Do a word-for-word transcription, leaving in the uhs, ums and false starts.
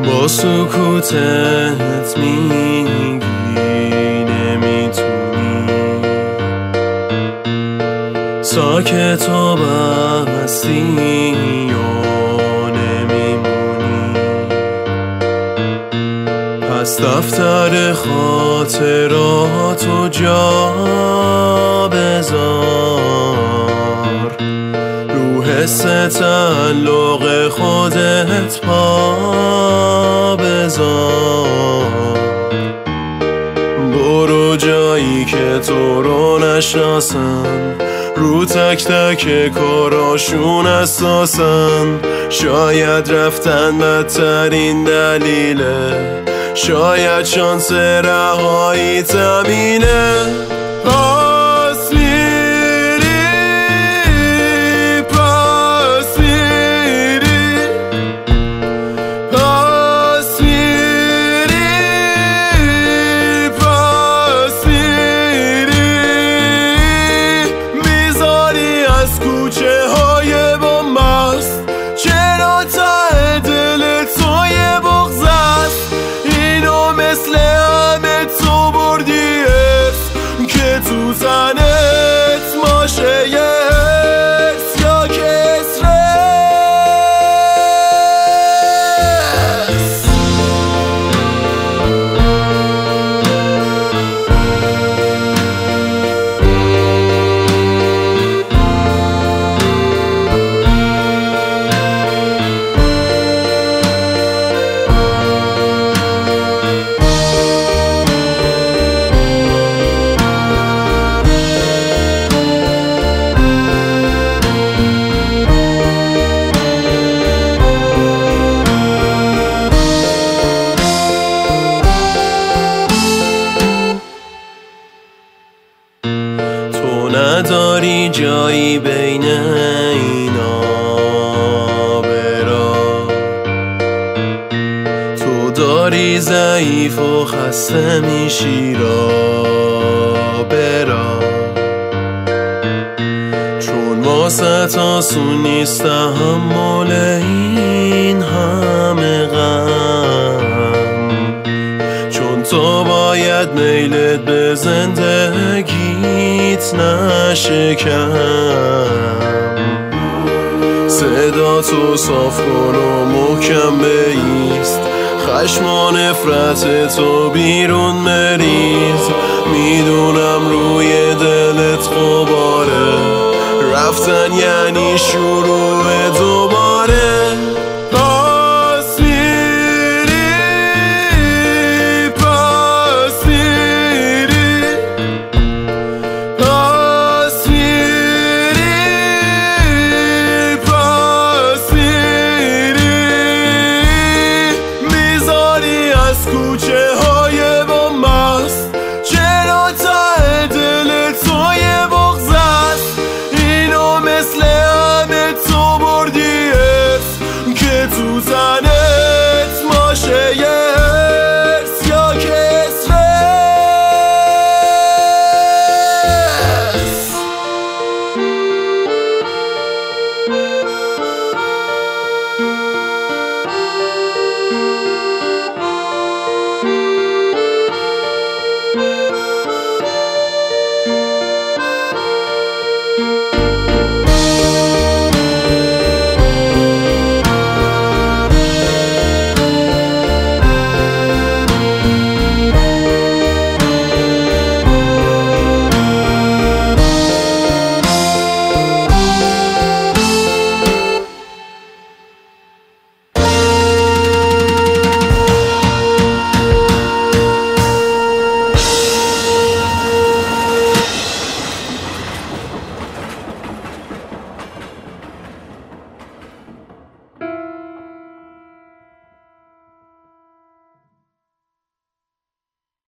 با سکوتت میگی نمیتونی ساکت و بستی یا نمیمونی. پس دفتر خاطراتو جا بذار، رو حس تعلق خودت پا بذار. برو جایی که تو رو نشناسن، رو تک تک کاراشون اساسن. شاید رفتن بدترین دلیله، شاید شانس رهایی تمینه. پس میری پس میری پس میری پس میری میذاری از کوچه های بنبست. چرا ته دل تو یه بغض است؟ اینو مثل همه تو بردی اسم که تو زنت ماشه یه حس یا کسرت. نداری جایی بین اینا برا، تو داری ضعیف و خسته میشی را برا. چون واسه آسون نیست تحمل این همه غم، چون تو باید میلت به زندگیت نشکم. صدا تو صاف کن و محکم بایست، خشم و نفرت تو بیرون بریز. میدونم روی دلت غباره، رفتن یعنی شروع